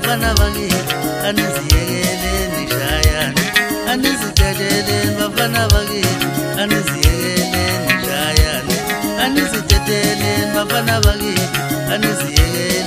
bafana bakithi aniziyekeleni shayane aniziteteleni bafana bakithi aniziyekeleni shayane aniziteteleni bafana bakithi aniziyekeleni